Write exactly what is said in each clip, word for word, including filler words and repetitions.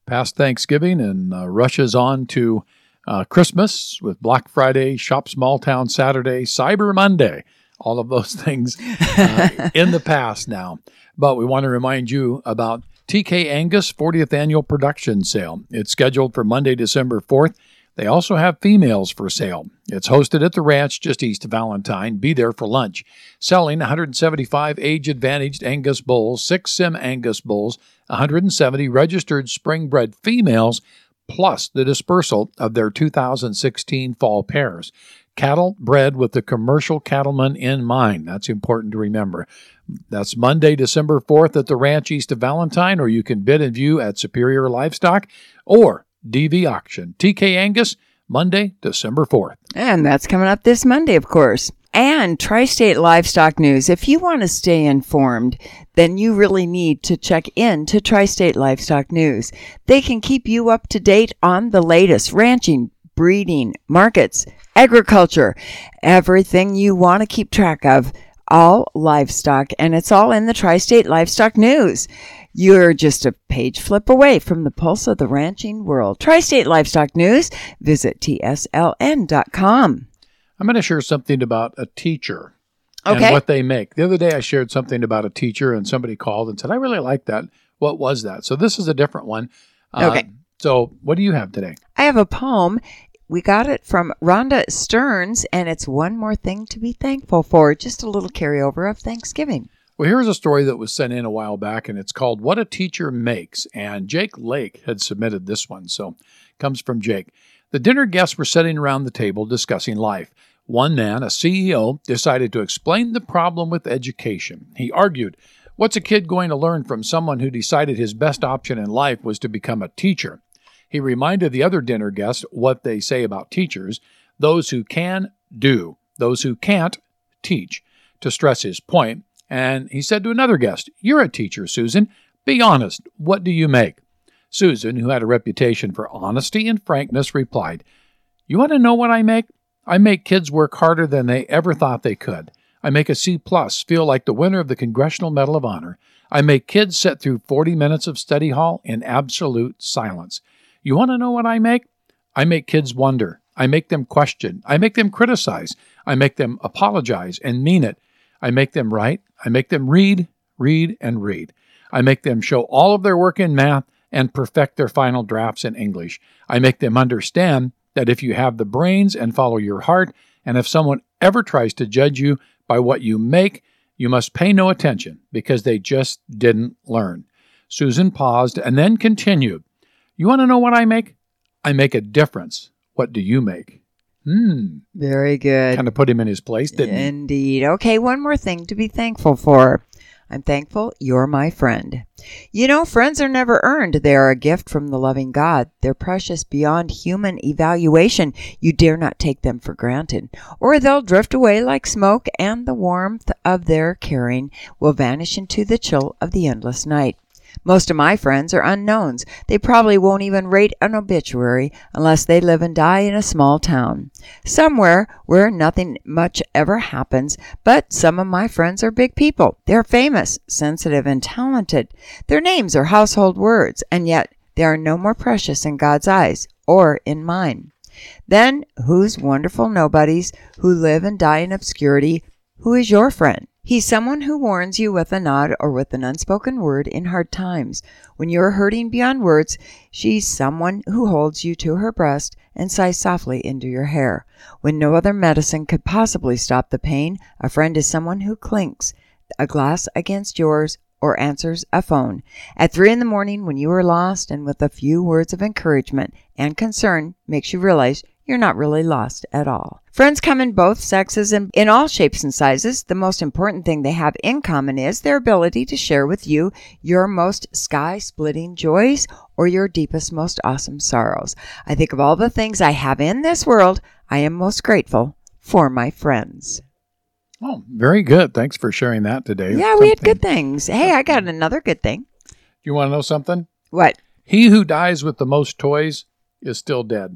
past Thanksgiving and uh, rushes on to uh, Christmas with Black Friday, Shop Small Town Saturday, Cyber Monday, all of those things uh, in the past now. But we want to remind you about T K Angus fortieth Annual Production Sale. It's scheduled for Monday, December fourth. They also have females for sale. It's hosted at the ranch just east of Valentine. Be there for lunch. Selling one hundred seventy-five age-advantaged Angus bulls, six Sim Angus bulls, one hundred seventy registered spring-bred females, plus the dispersal of their two thousand sixteen fall pairs. Cattle bred with the commercial cattleman in mind. That's important to remember. That's Monday, December fourth at the ranch east of Valentine, or you can bid and view at Superior Livestock or D V Auction. T K Angus, Monday, December fourth. And that's coming up this Monday, of course. And Tri-State Livestock News. If you want to stay informed, then you really need to check in to Tri-State Livestock News. They can keep you up to date on the latest ranching, breeding, markets, agriculture, everything you want to keep track of, all livestock, and it's all in the Tri-State Livestock News. You're just a page flip away from the pulse of the ranching world. Tri-State Livestock News. Visit T S L N dot com. I'm going to share something about a teacher Okay. and what they make. The other day I shared something about a teacher, and somebody called and said, I really like that. What was that? So this is a different one. Uh, Okay. So what do you have today? I have a poem. We got it from Rhonda Stearns, and it's One More Thing to Be Thankful For. Just a little carryover of Thanksgiving. Well, here's a story that was sent in a while back, and it's called What a Teacher Makes. And Jake Lake had submitted this one, so it comes from Jake. The dinner guests were sitting around the table discussing life. One man, a C E O, decided to explain the problem with education. He argued, what's a kid going to learn from someone who decided his best option in life was to become a teacher? He reminded the other dinner guests what they say about teachers, those who can, do, those who can't, teach, to stress his point. And he said to another guest, you're a teacher, Susan. Be honest. What do you make? Susan, who had a reputation for honesty and frankness, replied, you want to know what I make? I make kids work harder than they ever thought they could. I make a C plus feel like the winner of the Congressional Medal of Honor. I make kids sit through forty minutes of study hall in absolute silence. You want to know what I make? I make kids wonder. I make them question. I make them criticize. I make them apologize and mean it. I make them write. I make them read, read, and read. I make them show all of their work in math and perfect their final drafts in English. I make them understand that if you have the brains and follow your heart, and if someone ever tries to judge you by what you make, you must pay no attention because they just didn't learn. Susan paused and then continued. You want to know what I make? I make a difference. What do you make? Hmm. Very good. Kind of put him in his place, didn't he? Indeed. Okay, one more thing to be thankful for. I'm thankful you're my friend. You know, friends are never earned. They are a gift from the loving God. They're precious beyond human evaluation. You dare not take them for granted, or they'll drift away like smoke, and the warmth of their caring will vanish into the chill of the endless night. Most of my friends are unknowns. They probably won't even rate an obituary unless they live and die in a small town, somewhere where nothing much ever happens. But some of my friends are big people. They're famous, sensitive, and talented. Their names are household words, and yet they are no more precious in God's eyes or in mine. Then who's wonderful nobodies who live and die in obscurity? Who is your friend? He's someone who warns you with a nod or with an unspoken word in hard times. When you're hurting beyond words, she's someone who holds you to her breast and sighs softly into your hair. When no other medicine could possibly stop the pain, a friend is someone who clinks a glass against yours or answers a phone at three in the morning when you are lost, and with a few words of encouragement and concern makes you realize you're not really lost at all. Friends come in both sexes and in all shapes and sizes. The most important thing they have in common is their ability to share with you your most sky-splitting joys or your deepest, most awesome sorrows. I think of all the things I have in this world, I am most grateful for my friends. Oh, very good. Thanks for sharing that today. Yeah, we had good things. Hey, I got another good thing. You want to know something? What? He who dies with the most toys is still dead.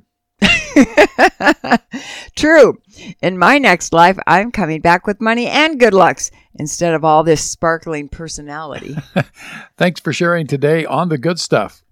True. In my next life, I'm coming back with money and good lucks instead of all this sparkling personality. Thanks for sharing today on The Good Stuff